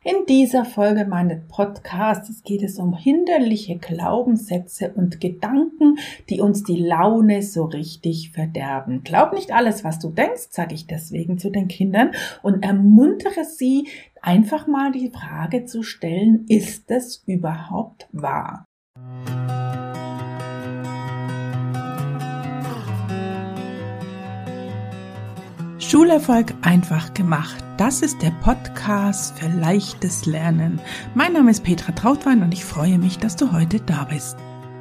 In dieser Folge meines Podcasts geht es um hinderliche Glaubenssätze und Gedanken, die uns die Laune so richtig verderben. Glaub nicht alles, was du denkst, sage ich deswegen zu den Kindern und ermuntere sie, einfach mal die Frage zu stellen, ist es überhaupt wahr? Schulerfolg einfach gemacht. Das ist der Podcast für leichtes Lernen. Mein Name ist Petra Trautwein und ich freue mich, dass du heute da bist.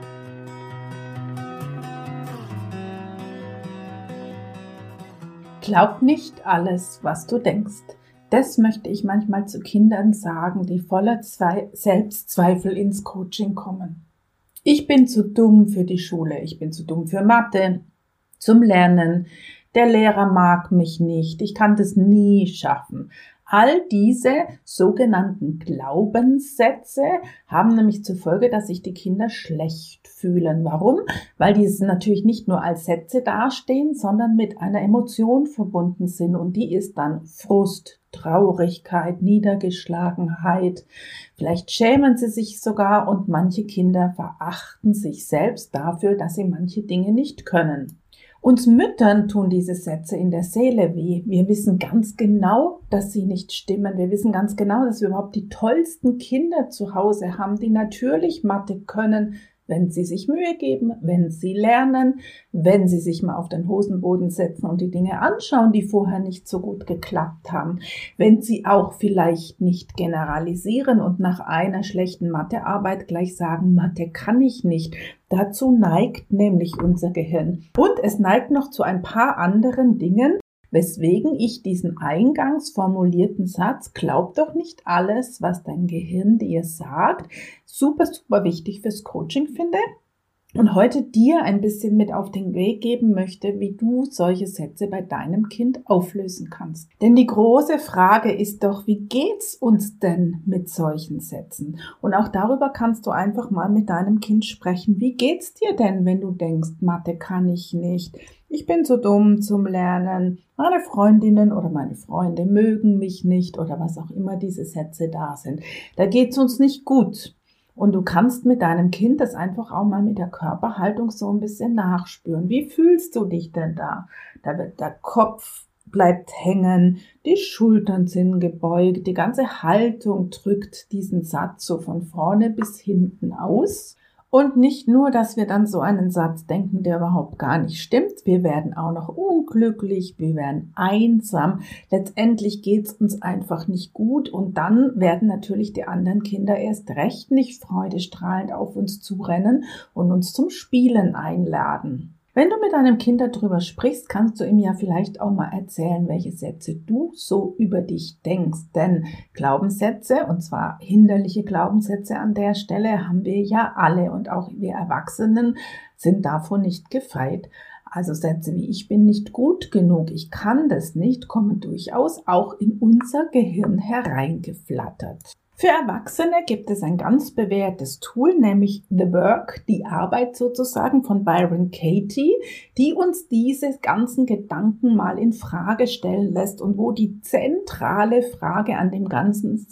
Glaub nicht alles, was du denkst. Das möchte ich manchmal zu Kindern sagen, die voller Selbstzweifel ins Coaching kommen. Ich bin zu dumm für die Schule, ich bin zu dumm für Mathe, zum Lernen. Der Lehrer mag mich nicht, ich kann das nie schaffen. All diese sogenannten Glaubenssätze haben nämlich zur Folge, dass sich die Kinder schlecht fühlen. Warum? Weil diese natürlich nicht nur als Sätze dastehen, sondern mit einer Emotion verbunden sind. Und die ist dann Frust, Traurigkeit, Niedergeschlagenheit. Vielleicht schämen sie sich sogar und manche Kinder verachten sich selbst dafür, dass sie manche Dinge nicht können. Uns Müttern tun diese Sätze in der Seele weh. Wir wissen ganz genau, dass sie nicht stimmen. Wir wissen ganz genau, dass wir überhaupt die tollsten Kinder zu Hause haben, die natürlich Mathe können, wenn sie sich Mühe geben, wenn sie lernen, wenn sie sich mal auf den Hosenboden setzen und die Dinge anschauen, die vorher nicht so gut geklappt haben, wenn sie auch vielleicht nicht generalisieren und nach einer schlechten Mathearbeit gleich sagen, Mathe kann ich nicht. Dazu neigt nämlich unser Gehirn. Und es neigt noch zu ein paar anderen Dingen, weswegen ich diesen eingangs formulierten Satz, glaub doch nicht alles, was dein Gehirn dir sagt, super, super wichtig fürs Coaching finde und heute dir ein bisschen mit auf den Weg geben möchte, wie du solche Sätze bei deinem Kind auflösen kannst. Denn die große Frage ist doch, wie geht's uns denn mit solchen Sätzen? Und auch darüber kannst du einfach mal mit deinem Kind sprechen. Wie geht's dir denn, wenn du denkst, Mathe kann ich nicht? Ich bin zu dumm zum Lernen. Meine Freundinnen oder meine Freunde mögen mich nicht oder was auch immer diese Sätze da sind. Da geht's uns nicht gut. Und du kannst mit deinem Kind das einfach auch mal mit der Körperhaltung so ein bisschen nachspüren. Wie fühlst du dich denn da? Da wird der Kopf bleibt hängen, die Schultern sind gebeugt, die ganze Haltung drückt diesen Satz so von vorne bis hinten aus. Und nicht nur, dass wir dann so einen Satz denken, der überhaupt gar nicht stimmt, wir werden auch noch unglücklich, wir werden einsam, letztendlich geht's uns einfach nicht gut und dann werden natürlich die anderen Kinder erst recht nicht freudestrahlend auf uns zurennen und uns zum Spielen einladen. Wenn du mit deinem Kind darüber sprichst, kannst du ihm ja vielleicht auch mal erzählen, welche Sätze du so über dich denkst. Denn Glaubenssätze, und zwar hinderliche Glaubenssätze an der Stelle, haben wir ja alle und auch wir Erwachsenen sind davon nicht gefeit. Also Sätze wie ich bin nicht gut genug, ich kann das nicht, kommen durchaus auch in unser Gehirn hereingeflattert. Für Erwachsene gibt es ein ganz bewährtes Tool, nämlich The Work, die Arbeit sozusagen von Byron Katie, die uns diese ganzen Gedanken mal in Frage stellen lässt und wo die zentrale Frage an dem Ganzen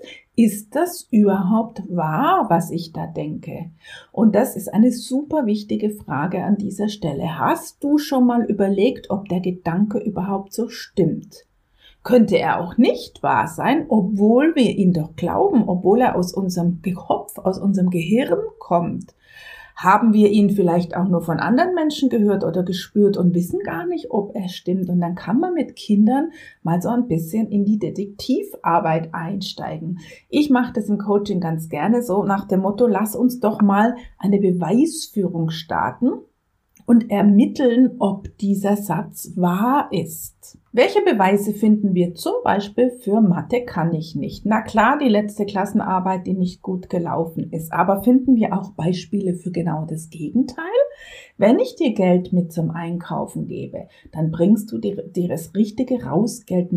ist das überhaupt wahr, was ich da denke? Und das ist eine super wichtige Frage an dieser Stelle. Hast du schon mal überlegt, ob der Gedanke überhaupt so stimmt? Könnte er auch nicht wahr sein, obwohl wir ihn doch glauben, obwohl er aus unserem Kopf, aus unserem Gehirn kommt? Haben wir ihn vielleicht auch nur von anderen Menschen gehört oder gespürt und wissen gar nicht, ob er stimmt? Und dann kann man mit Kindern mal so ein bisschen in die Detektivarbeit einsteigen. Ich mache das im Coaching ganz gerne so nach dem Motto, lass uns doch mal eine Beweisführung starten und ermitteln, ob dieser Satz wahr ist. Welche Beweise finden wir zum Beispiel für Mathe kann ich nicht? Na klar, die letzte Klassenarbeit, die nicht gut gelaufen ist. Aber finden wir auch Beispiele für genau das Gegenteil? Wenn ich dir Geld mit zum Einkaufen gebe, dann bringst du dir das richtige Rausgeld mit.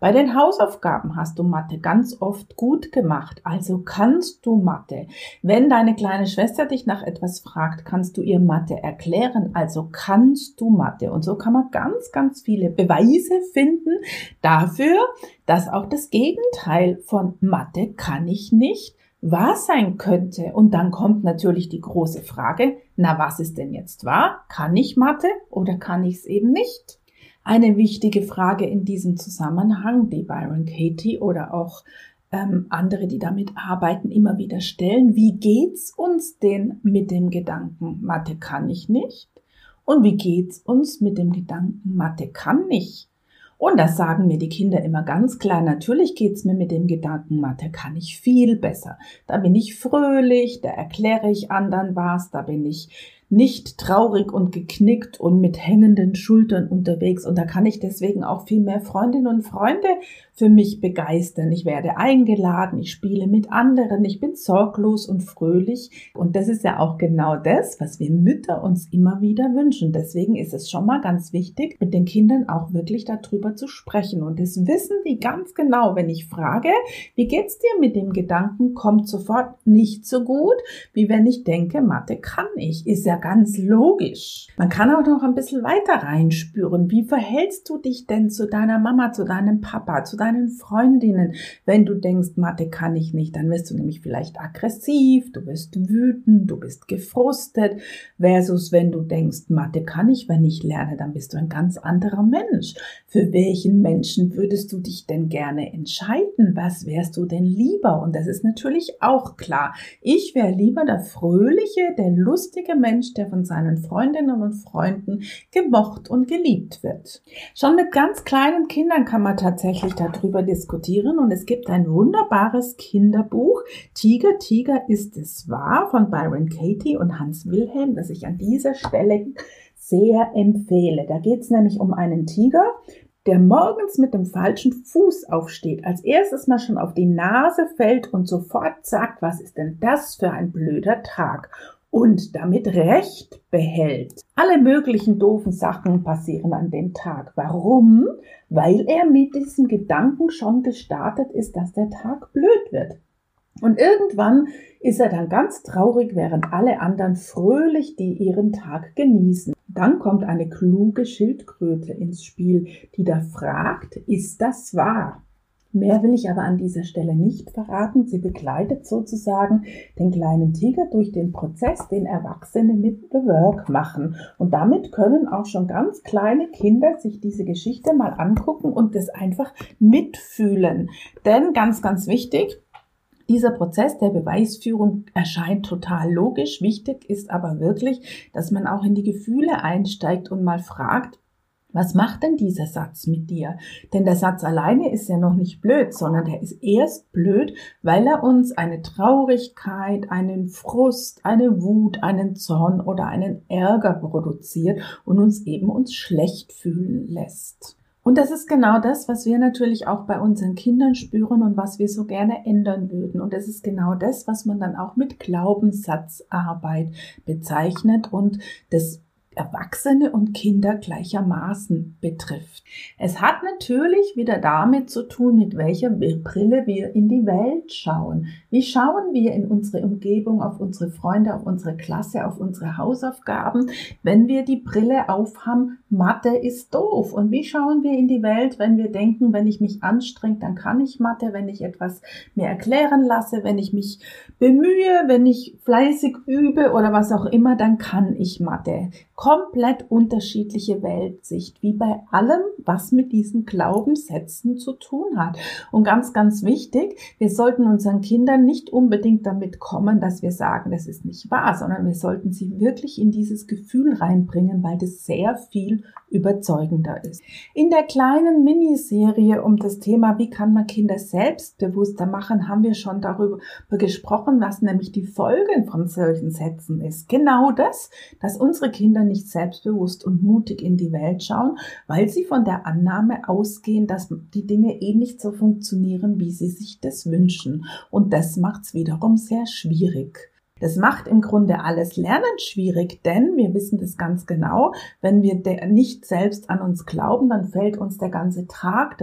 Bei den Hausaufgaben hast du Mathe ganz oft gut gemacht, also kannst du Mathe. Wenn deine kleine Schwester dich nach etwas fragt, kannst du ihr Mathe erklären, also kannst du Mathe. Und so kann man ganz, ganz viele Beweise finden dafür, dass auch das Gegenteil von Mathe kann ich nicht wahr sein könnte. Und dann kommt natürlich die große Frage, na, was ist denn jetzt wahr? Kann ich Mathe oder kann ich es eben nicht? Eine wichtige Frage in diesem Zusammenhang, die Byron Katie oder auch andere, die damit arbeiten, immer wieder stellen: Wie geht's uns denn mit dem Gedanken, Mathe kann ich nicht? Und wie geht's uns mit dem Gedanken, Mathe kann nicht? Und das sagen mir die Kinder immer ganz klar: Natürlich geht's mir mit dem Gedanken, Mathe kann ich viel besser. Da bin ich fröhlich, da erkläre ich anderen was, da bin ich nicht traurig und geknickt und mit hängenden Schultern unterwegs. Und da kann ich deswegen auch viel mehr Freundinnen und Freunde für mich begeistern. Ich werde eingeladen, ich spiele mit anderen, ich bin sorglos und fröhlich. Und das ist ja auch genau das, was wir Mütter uns immer wieder wünschen. Deswegen ist es schon mal ganz wichtig, mit den Kindern auch wirklich darüber zu sprechen. Und das wissen die ganz genau. Wenn ich frage, wie geht's dir mit dem Gedanken, kommt sofort nicht so gut, wie wenn ich denke, Mathe kann ich. Ist ja ganz logisch. Man kann auch noch ein bisschen weiter reinspüren. Wie verhältst du dich denn zu deiner Mama, zu deinem Papa, zu deinen Freundinnen? Wenn du denkst, Mathe kann ich nicht, dann wirst du nämlich vielleicht aggressiv, du wirst wütend, du bist gefrustet, versus wenn du denkst, Mathe kann ich, wenn ich lerne, dann bist du ein ganz anderer Mensch. Für welchen Menschen würdest du dich denn gerne entscheiden? Was wärst du denn lieber? Und das ist natürlich auch klar. Ich wäre lieber der fröhliche, der lustige Mensch, der von seinen Freundinnen und Freunden gemocht und geliebt wird. Schon mit ganz kleinen Kindern kann man tatsächlich darüber diskutieren, und es gibt ein wunderbares Kinderbuch, Tiger, Tiger, ist es wahr? Von Byron Katie und Hans Wilhelm, das ich an dieser Stelle sehr empfehle. Da geht es nämlich um einen Tiger, der morgens mit dem falschen Fuß aufsteht, als erstes mal schon auf die Nase fällt und sofort sagt, was ist denn das für ein blöder Tag? Und damit Recht behält. Alle möglichen doofen Sachen passieren an dem Tag. Warum? Weil er mit diesem Gedanken schon gestartet ist, dass der Tag blöd wird. Und irgendwann ist er dann ganz traurig, während alle anderen fröhlich die ihren Tag genießen. Dann kommt eine kluge Schildkröte ins Spiel, die da fragt, ist das wahr? Mehr will ich aber an dieser Stelle nicht verraten. Sie begleitet sozusagen den kleinen Tiger durch den Prozess, den Erwachsene mit The Work machen. Und damit können auch schon ganz kleine Kinder sich diese Geschichte mal angucken und das einfach mitfühlen. Denn ganz, ganz wichtig, dieser Prozess der Beweisführung erscheint total logisch. Wichtig ist aber wirklich, dass man auch in die Gefühle einsteigt und mal fragt, was macht denn dieser Satz mit dir? Denn der Satz alleine ist ja noch nicht blöd, sondern der ist erst blöd, weil er uns eine Traurigkeit, einen Frust, eine Wut, einen Zorn oder einen Ärger produziert und uns schlecht fühlen lässt. Und das ist genau das, was wir natürlich auch bei unseren Kindern spüren und was wir so gerne ändern würden. Und das ist genau das, was man dann auch mit Glaubenssatzarbeit bezeichnet und das Erwachsene und Kinder gleichermaßen betrifft. Es hat natürlich wieder damit zu tun, mit welcher Brille wir in die Welt schauen. Wie schauen wir in unsere Umgebung, auf unsere Freunde, auf unsere Klasse, auf unsere Hausaufgaben, wenn wir die Brille aufhaben, Mathe ist doof? Und wie schauen wir in die Welt, wenn wir denken, wenn ich mich anstrenge, dann kann ich Mathe, wenn ich etwas mir erklären lasse, wenn ich mich bemühe, wenn ich fleißig übe oder was auch immer, dann kann ich Mathe. Komplett unterschiedliche Weltsicht, wie bei allem, was mit diesen Glaubenssätzen zu tun hat. Und ganz, ganz wichtig, wir sollten unseren Kindern nicht unbedingt damit kommen, dass wir sagen, das ist nicht wahr, sondern wir sollten sie wirklich in dieses Gefühl reinbringen, weil das sehr viel überzeugender ist. In der kleinen Miniserie um das Thema, wie kann man Kinder selbstbewusster machen, haben wir schon darüber gesprochen, was nämlich die Folgen von solchen Sätzen ist. Genau das, dass unsere Kinder nicht selbstbewusst und mutig in die Welt schauen, weil sie von der Annahme ausgehen, dass die Dinge nicht so funktionieren, wie sie sich das wünschen. Und das macht es wiederum sehr schwierig. Das macht im Grunde alles Lernen schwierig, denn wir wissen das ganz genau, wenn wir nicht selbst an uns glauben, dann fällt uns der ganze Tag, das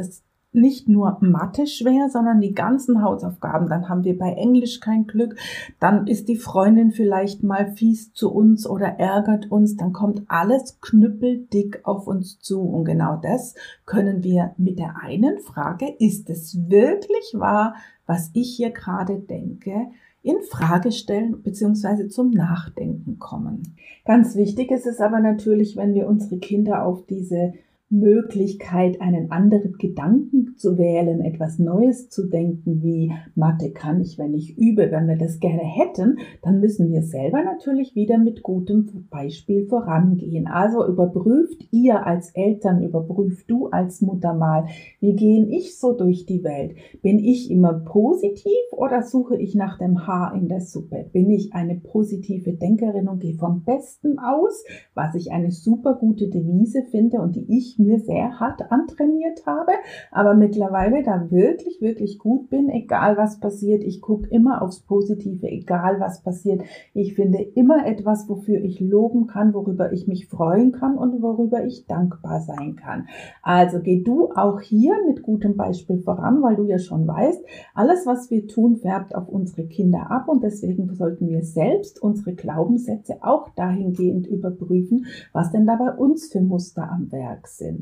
nicht nur Mathe schwer, sondern die ganzen Hausaufgaben. Dann haben wir bei Englisch kein Glück. Dann ist die Freundin vielleicht mal fies zu uns oder ärgert uns. Dann kommt alles knüppeldick auf uns zu. Und genau das können wir mit der einen Frage, ist es wirklich wahr, was ich hier gerade denke, in Frage stellen bzw. zum Nachdenken kommen. Ganz wichtig ist es aber natürlich, wenn wir unsere Kinder auf diese Möglichkeit, einen anderen Gedanken zu wählen, etwas Neues zu denken, wie Mathe kann ich, wenn ich übe. Wenn wir das gerne hätten, dann müssen wir selber natürlich wieder mit gutem Beispiel vorangehen. Also überprüft ihr als Eltern, überprüft du als Mutter mal, wie gehe ich so durch die Welt? Bin ich immer positiv oder suche ich nach dem Haar in der Suppe? Bin ich eine positive Denkerin und gehe vom Besten aus, was ich eine super gute Devise finde und die ich mir sehr hart antrainiert habe, aber mittlerweile da wirklich, wirklich gut bin, egal was passiert. Ich gucke immer aufs Positive, egal was passiert. Ich finde immer etwas, wofür ich loben kann, worüber ich mich freuen kann und worüber ich dankbar sein kann. Also geh du auch hier mit gutem Beispiel voran, weil du ja schon weißt, alles, was wir tun, färbt auf unsere Kinder ab und deswegen sollten wir selbst unsere Glaubenssätze auch dahingehend überprüfen, was denn da bei uns für Muster am Werk sind.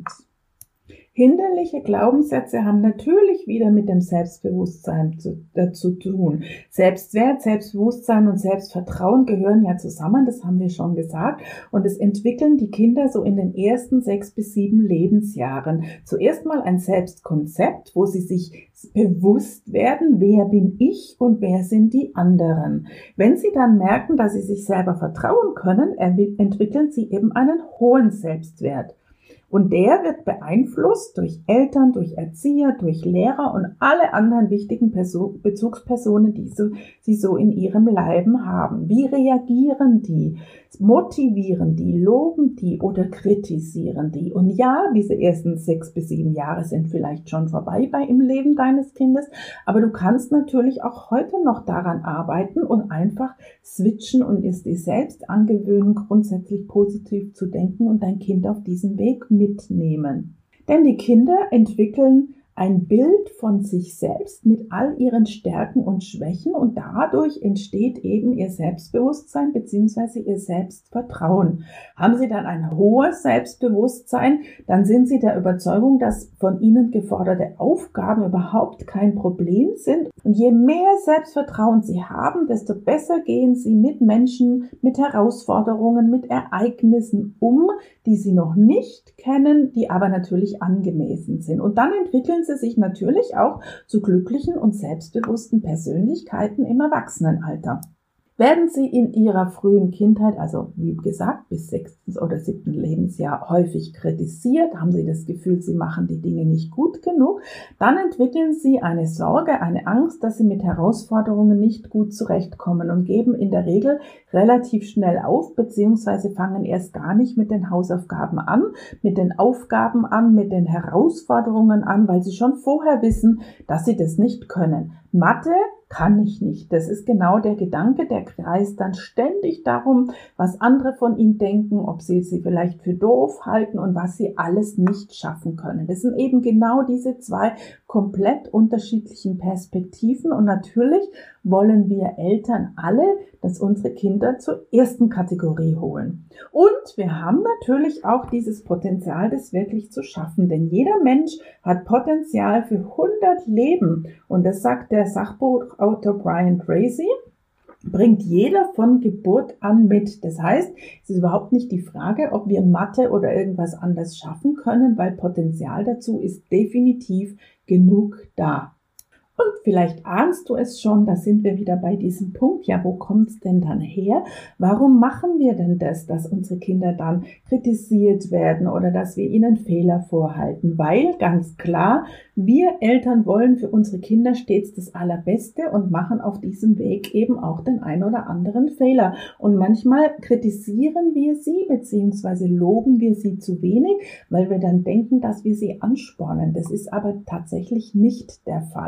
Hinderliche Glaubenssätze haben natürlich wieder mit dem Selbstbewusstsein zu tun. Selbstwert, Selbstbewusstsein und Selbstvertrauen gehören ja zusammen, das haben wir schon gesagt. Und es entwickeln die Kinder so in den ersten 6 bis 7 Lebensjahren. Zuerst mal ein Selbstkonzept, wo sie sich bewusst werden, wer bin ich und wer sind die anderen. Wenn sie dann merken, dass sie sich selber vertrauen können, entwickeln sie eben einen hohen Selbstwert. Und der wird beeinflusst durch Eltern, durch Erzieher, durch Lehrer und alle anderen wichtigen Bezugspersonen, die sie so in ihrem Leben haben. Wie reagieren die? Motivieren die? Loben die oder kritisieren die? Und ja, diese ersten 6 bis 7 Jahre sind vielleicht schon vorbei im Leben deines Kindes, aber du kannst natürlich auch heute noch daran arbeiten und einfach switchen und es dir selbst angewöhnen, grundsätzlich positiv zu denken und dein Kind auf diesem Weg mitnehmen. Denn die Kinder entwickeln ein Bild von sich selbst mit all ihren Stärken und Schwächen und dadurch entsteht eben ihr Selbstbewusstsein bzw. ihr Selbstvertrauen. Haben sie dann ein hohes Selbstbewusstsein, dann sind sie der Überzeugung, dass von ihnen geforderte Aufgaben überhaupt kein Problem sind. Und je mehr Selbstvertrauen sie haben, desto besser gehen sie mit Menschen, mit Herausforderungen, mit Ereignissen um, die sie noch nicht kennen, die aber natürlich angemessen sind. Und dann entwickeln sie sich natürlich auch zu glücklichen und selbstbewussten Persönlichkeiten im Erwachsenenalter. Werden sie in ihrer frühen Kindheit, also wie gesagt bis 6. oder 7. Lebensjahr häufig kritisiert, haben sie das Gefühl, sie machen die Dinge nicht gut genug, dann entwickeln sie eine Sorge, eine Angst, dass sie mit Herausforderungen nicht gut zurechtkommen und geben in der Regel relativ schnell auf, beziehungsweise fangen erst gar nicht mit den Hausaufgaben an, mit den Aufgaben an, mit den Herausforderungen an, weil sie schon vorher wissen, dass sie das nicht können. Mathe kann ich nicht. Das ist genau der Gedanke, der kreist dann ständig darum, was andere von ihnen denken, ob sie vielleicht für doof halten und was sie alles nicht schaffen können. Das sind eben genau diese 2 komplett unterschiedlichen Perspektiven und natürlich wollen wir Eltern alle, dass unsere Kinder zur ersten Kategorie holen. Und wir haben natürlich auch dieses Potenzial, das wirklich zu schaffen, denn jeder Mensch hat Potenzial für 100 Leben und das sagt der Sachbuchautor Brian Tracy, bringt jeder von Geburt an mit. Das heißt, es ist überhaupt nicht die Frage, ob wir Mathe oder irgendwas anderes schaffen können, weil Potenzial dazu ist definitiv genug da. Und vielleicht ahnst du es schon, da sind wir wieder bei diesem Punkt, ja, wo kommt es denn dann her? Warum machen wir denn das, dass unsere Kinder dann kritisiert werden oder dass wir ihnen Fehler vorhalten? Weil ganz klar, wir Eltern wollen für unsere Kinder stets das Allerbeste und machen auf diesem Weg eben auch den ein oder anderen Fehler. Und manchmal kritisieren wir sie bzw. loben wir sie zu wenig, weil wir dann denken, dass wir sie anspornen. Das ist aber tatsächlich nicht der Fall.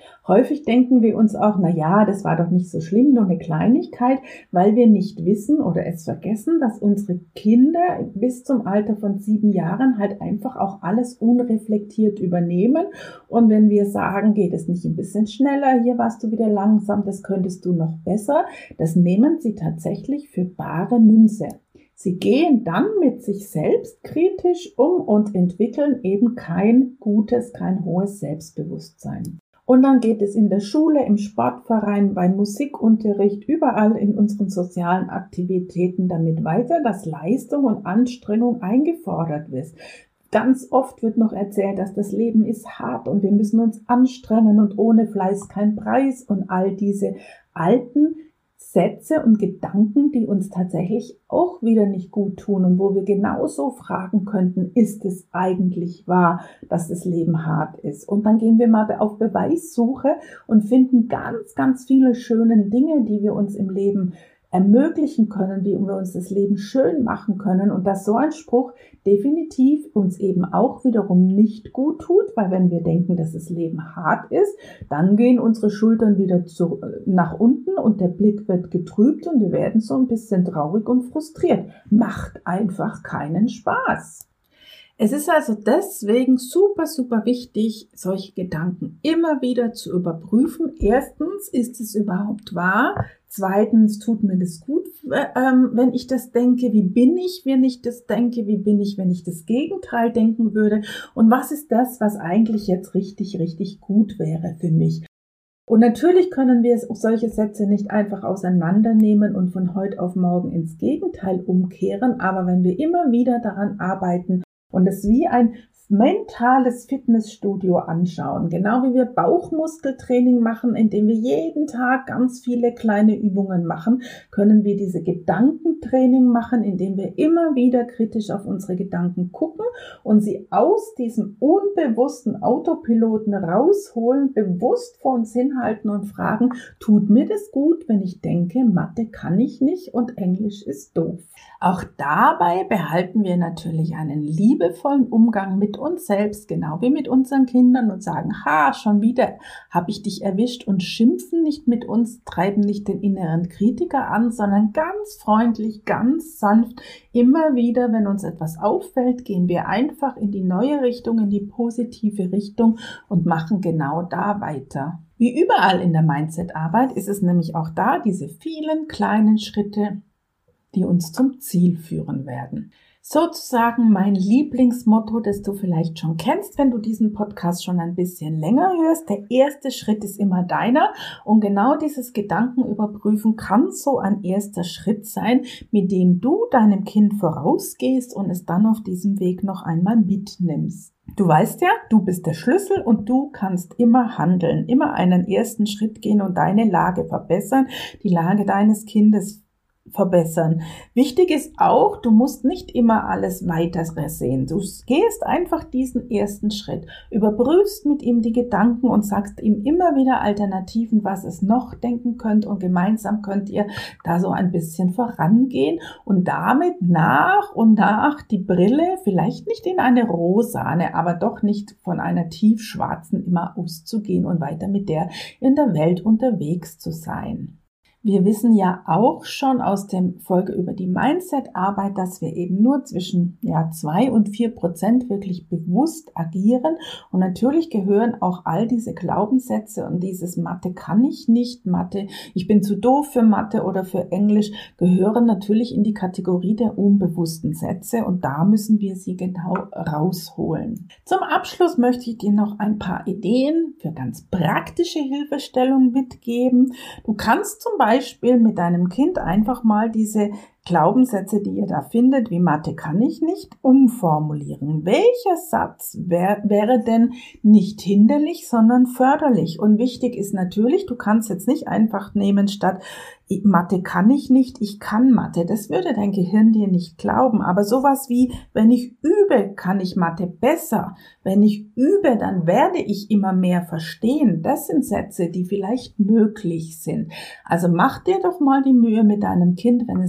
Häufig denken wir uns auch, na ja, das war doch nicht so schlimm, nur eine Kleinigkeit, weil wir nicht wissen oder es vergessen, dass unsere Kinder bis zum Alter von 7 Jahren halt einfach auch alles unreflektiert übernehmen. Und wenn wir sagen, geht es nicht ein bisschen schneller, hier warst du wieder langsam, das könntest du noch besser, das nehmen sie tatsächlich für bare Münze. Sie gehen dann mit sich selbst kritisch um und entwickeln eben kein gutes, kein hohes Selbstbewusstsein. Und dann geht es in der Schule, im Sportverein, beim Musikunterricht, überall in unseren sozialen Aktivitäten damit weiter, dass Leistung und Anstrengung eingefordert wird. Ganz oft wird noch erzählt, dass das Leben ist hart und wir müssen uns anstrengen und ohne Fleiß kein Preis und all diese alten Sätze und Gedanken, die uns tatsächlich auch wieder nicht gut tun und wo wir genauso fragen könnten, ist es eigentlich wahr, dass das Leben hart ist? Und dann gehen wir mal auf Beweissuche und finden ganz, ganz viele schöne Dinge, die wir uns im Leben ermöglichen können, wie wir uns das Leben schön machen können und dass so ein Spruch definitiv uns eben auch wiederum nicht gut tut, weil wenn wir denken, dass das Leben hart ist, dann gehen unsere Schultern wieder nach unten und der Blick wird getrübt und wir werden so ein bisschen traurig und frustriert. Macht einfach keinen Spaß. Es ist also deswegen super, super wichtig, solche Gedanken immer wieder zu überprüfen. Erstens, ist es überhaupt wahr? Zweitens, tut mir das gut, wenn ich das denke? Wie bin ich, wenn ich das denke? Wie bin ich, wenn ich das Gegenteil denken würde? Und was ist das, was eigentlich jetzt richtig, richtig gut wäre für mich? Und natürlich können wir solche Sätze nicht einfach auseinandernehmen und von heute auf morgen ins Gegenteil umkehren. Aber wenn wir immer wieder daran arbeiten, und es wie ein mentales Fitnessstudio anschauen, genau wie wir Bauchmuskeltraining machen, indem wir jeden Tag ganz viele kleine Übungen machen, können wir diese Gedankentraining machen, indem wir immer wieder kritisch auf unsere Gedanken gucken und sie aus diesem unbewussten Autopiloten rausholen, bewusst vor uns hinhalten und fragen, tut mir das gut, wenn ich denke, Mathe kann ich nicht und Englisch ist doof. Auch dabei behalten wir natürlich einen liebevollen Umgang mit uns selbst, genau wie mit unseren Kindern und sagen, schon wieder habe ich dich erwischt und schimpfen nicht mit uns, treiben nicht den inneren Kritiker an, sondern ganz freundlich, ganz sanft, immer wieder, wenn uns etwas auffällt, gehen wir einfach in die neue Richtung, in die positive Richtung und machen genau da weiter. Wie überall in der Mindset-Arbeit ist es nämlich auch da diese vielen kleinen Schritte, die uns zum Ziel führen werden. Sozusagen mein Lieblingsmotto, das du vielleicht schon kennst, wenn du diesen Podcast schon ein bisschen länger hörst. Der erste Schritt ist immer deiner und genau dieses Gedankenüberprüfen kann so ein erster Schritt sein, mit dem du deinem Kind vorausgehst und es dann auf diesem Weg noch einmal mitnimmst. Du weißt ja, du bist der Schlüssel und du kannst immer handeln, immer einen ersten Schritt gehen und deine Lage verbessern, die Lage deines Kindes verbessern. Wichtig ist auch, du musst nicht immer alles weiter sehen. Du gehst einfach diesen ersten Schritt, überprüfst mit ihm die Gedanken und sagst ihm immer wieder Alternativen, was es noch denken könnt und gemeinsam könnt ihr da so ein bisschen vorangehen und damit nach und nach die Brille vielleicht nicht in eine rosane, aber doch nicht von einer tiefschwarzen immer auszugehen und weiter mit der in der Welt unterwegs zu sein. Wir wissen ja auch schon aus der Folge über die Mindset-Arbeit, dass wir eben nur zwischen 2 und 4% wirklich bewusst agieren. Und natürlich gehören auch all diese Glaubenssätze und dieses Mathe kann ich nicht, Mathe, ich bin zu doof für Mathe oder für Englisch, gehören natürlich in die Kategorie der unbewussten Sätze und da müssen wir sie genau rausholen. Zum Abschluss möchte ich dir noch ein paar Ideen für ganz praktische Hilfestellung mitgeben. Du kannst zum Beispiel mit deinem Kind einfach mal diese Glaubenssätze, die ihr da findet, wie Mathe kann ich nicht, umformulieren. Welcher Satz wäre denn nicht hinderlich, sondern förderlich? Und wichtig ist natürlich, du kannst jetzt nicht einfach nehmen statt Mathe kann ich nicht, ich kann Mathe. Das würde dein Gehirn dir nicht glauben. Aber sowas wie, wenn ich übe, kann ich Mathe besser. Wenn ich übe, dann werde ich immer mehr verstehen. Das sind Sätze, die vielleicht möglich sind. Also mach dir doch mal die Mühe mit deinem Kind, wenn es viele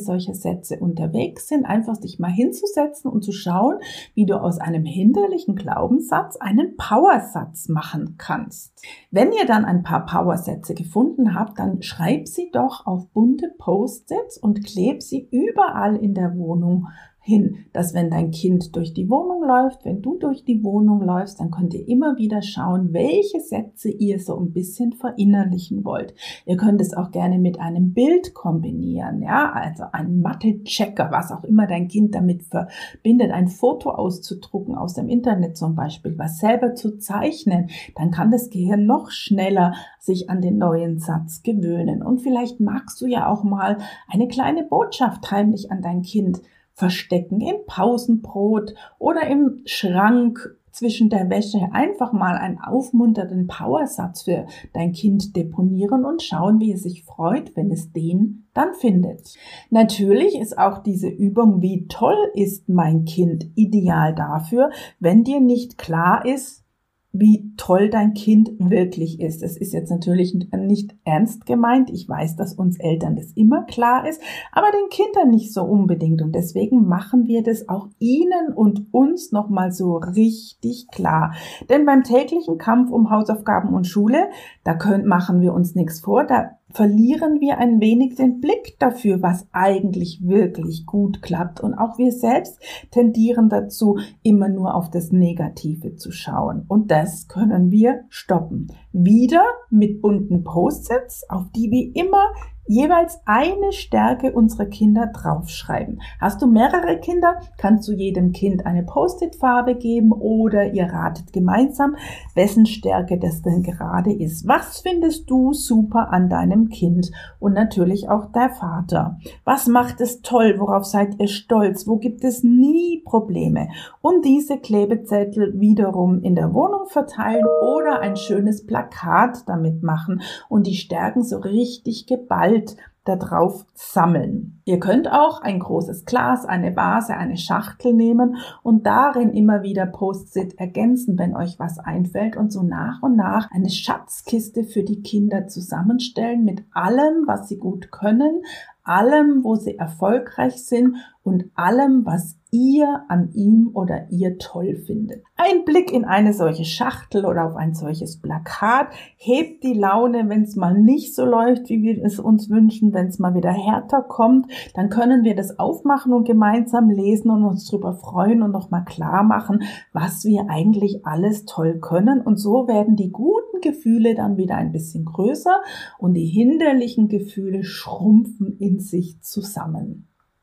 solche Sätze unterwegs sind, einfach sich mal hinzusetzen und zu schauen, wie du aus einem hinderlichen Glaubenssatz einen Powersatz machen kannst. Wenn ihr dann ein paar Powersätze gefunden habt, dann schreib sie doch auf bunte Post-its und kleb sie überall in der Wohnung hin, dass wenn dein Kind durch die Wohnung läuft, wenn du durch die Wohnung läufst, dann könnt ihr immer wieder schauen, welche Sätze ihr so ein bisschen verinnerlichen wollt. Ihr könnt es auch gerne mit einem Bild kombinieren, ja, also ein Mathe-Checker, was auch immer dein Kind damit verbindet, ein Foto auszudrucken aus dem Internet zum Beispiel, was selber zu zeichnen, dann kann das Gehirn noch schneller sich an den neuen Satz gewöhnen. Und vielleicht magst du ja auch mal eine kleine Botschaft heimlich an dein Kind verstecken, im Pausenbrot oder im Schrank zwischen der Wäsche. Einfach mal einen aufmunternden Powersatz für dein Kind deponieren und schauen, wie es sich freut, wenn es den dann findet. Natürlich ist auch diese Übung, wie toll ist mein Kind, ideal dafür, wenn dir nicht klar ist, wie toll dein Kind wirklich ist. Es ist jetzt natürlich nicht ernst gemeint. Ich weiß, dass uns Eltern das immer klar ist, aber den Kindern nicht so unbedingt. Und deswegen machen wir das auch ihnen und uns nochmal so richtig klar. Denn beim täglichen Kampf um Hausaufgaben und Schule, machen wir uns nichts vor, da verlieren wir ein wenig den Blick dafür, was eigentlich wirklich gut klappt. Und auch wir selbst tendieren dazu, immer nur auf das Negative zu schauen. Und das können wir stoppen. Wieder mit bunten Post-its, auf die wie immer jeweils eine Stärke unserer Kinder draufschreiben. Hast du mehrere Kinder, kannst du jedem Kind eine Post-it-Farbe geben oder ihr ratet gemeinsam, wessen Stärke das denn gerade ist. Was findest du super an deinem Kind? Und natürlich auch der Vater. Was macht es toll? Worauf seid ihr stolz? Wo gibt es nie Probleme? Und diese Klebezettel wiederum in der Wohnung verteilen oder ein schönes Plakat damit machen und die Stärken so richtig geballt darauf sammeln. Ihr könnt auch ein großes Glas, eine Vase, eine Schachtel nehmen und darin immer wieder Post-it ergänzen, wenn euch was einfällt und so nach und nach eine Schatzkiste für die Kinder zusammenstellen mit allem, was sie gut können, allem, wo sie erfolgreich sind und allem, was ihr an ihm oder ihr toll findet. Ein Blick in eine solche Schachtel oder auf ein solches Plakat hebt die Laune, wenn es mal nicht so läuft, wie wir es uns wünschen, wenn es mal wieder härter kommt, dann können wir das aufmachen und gemeinsam lesen und uns darüber freuen und nochmal klar machen, was wir eigentlich alles toll können. Und so werden die guten Gefühle dann wieder ein bisschen größer und die hinderlichen Gefühle schrumpfen in sich zusammen.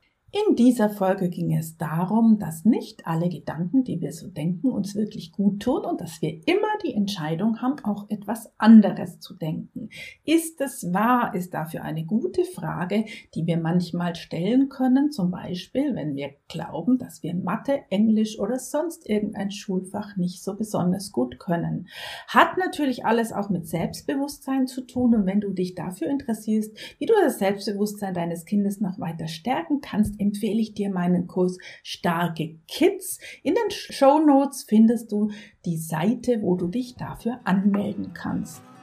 In dieser Folge ging es darum, dass nicht alle Gedanken, die wir so denken, uns wirklich gut tun und dass wir immer die Entscheidung haben, auch etwas anderes zu denken. Ist es wahr? Ist dafür eine gute Frage, die wir manchmal stellen können, zum Beispiel, wenn wir glauben, dass wir Mathe, Englisch oder sonst irgendein Schulfach nicht so besonders gut können. Hat natürlich alles auch mit Selbstbewusstsein zu tun und wenn du dich dafür interessierst, wie du das Selbstbewusstsein deines Kindes noch weiter stärken kannst, empfehle ich dir meinen Kurs Starke Kids. In den Shownotes findest du die Seite, wo du dich dafür anmelden kannst.